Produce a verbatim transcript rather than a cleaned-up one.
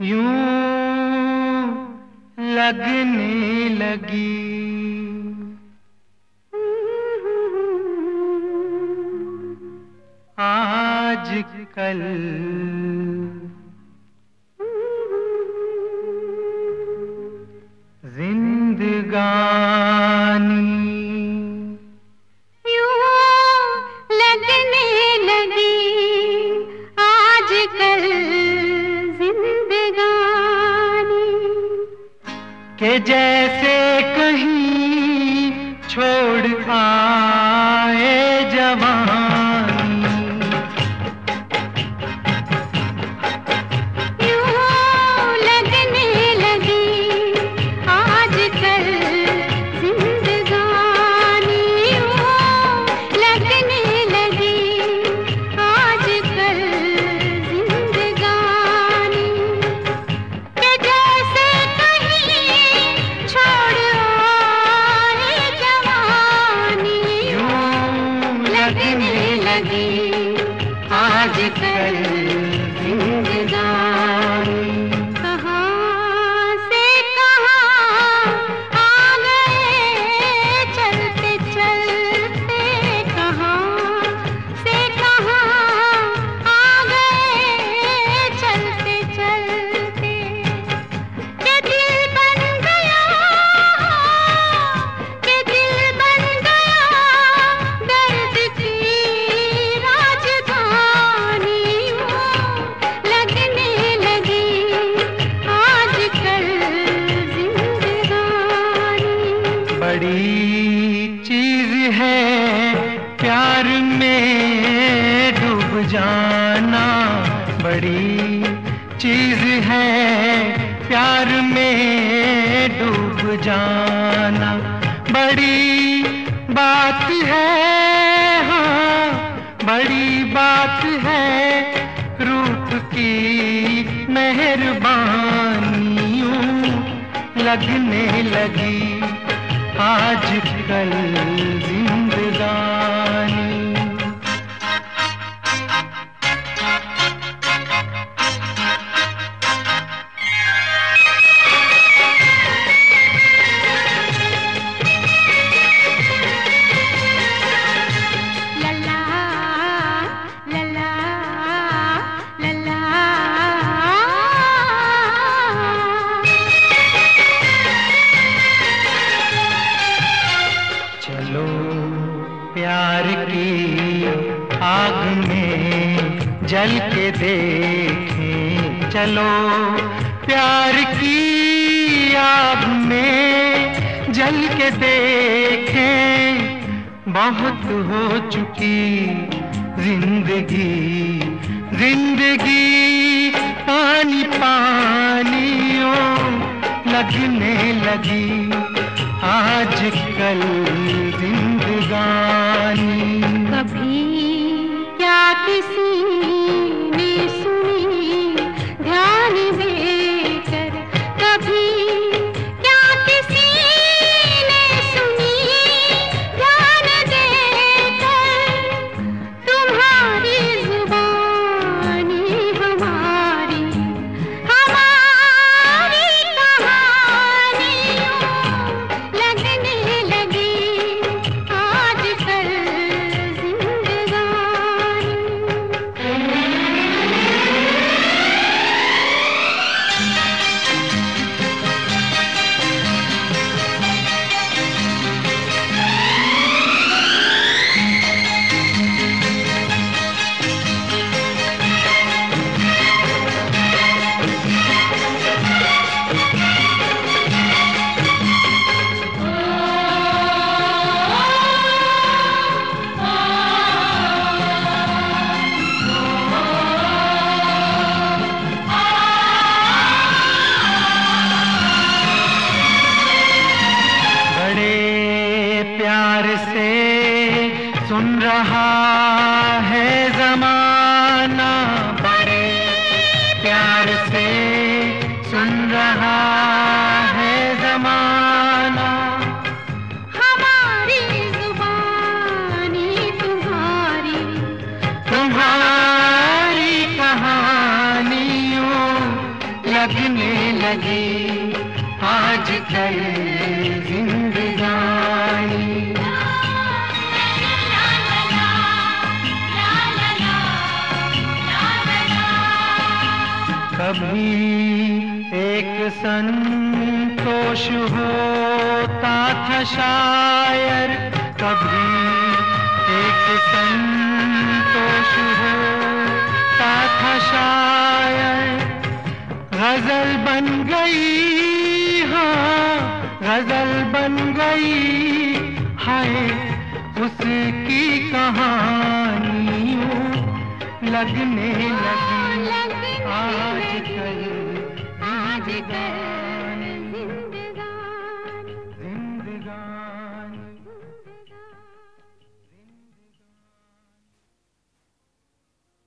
यूं लगने लगी। आजकल जिंदगानी के जैसे कहीं छोड़ आए जवानी, यूं लगने लगी आजकल जिंदगानी, यूं लगने लगी आजकल जिंदगानी, के जैसे लगने लगी आजकल जिंदगानी। कहाँ से कहाँ आ गए चलते चलते, कहाँ से कहाँ आ गए चलते चलते, के दिल बन गया के दिल बन गया दर्द की राजधानी, लगने लगी आजकल जिंदगानी। बड़ी चीज है प्यार में डूब जाना, बड़ी चीज है प्यार में डूब जाना, बड़ी बात है, हाँ बड़ी बात है रूप की मेहरबानियों, लगने लगी आजकल जिंदगानी। चलो प्यार की आग में जल के देखें, चलो प्यार की आग में जल के देखें, बहुत हो चुकी जिंदगी जिंदगी पानी पानियों, लगने लगी आजकल जिंदगानी। कभी क्या किसी ने सुनी ध्यान देकर, कभी क्या किसी ने सुनी ध्यान देकर, तुम्हारी जुबानी हमारी हमारी कहानियों, लगने लगी आजकल जिंदगानी। सुन रहा है ज़माना, बड़े प्यार से सुन रहा है ज़माना। हमारी जुबानी तुम्हारी तुम्हारी कहानियों लग लगी आजकल जिंदगानी। कभी एक संतोष होता था शायर, कभी एक संतोष होता था शायर। गजल बन गई, हाँ गजल बन गई, हाय उसकी कहानियों लगने लगी आजकल आजकल।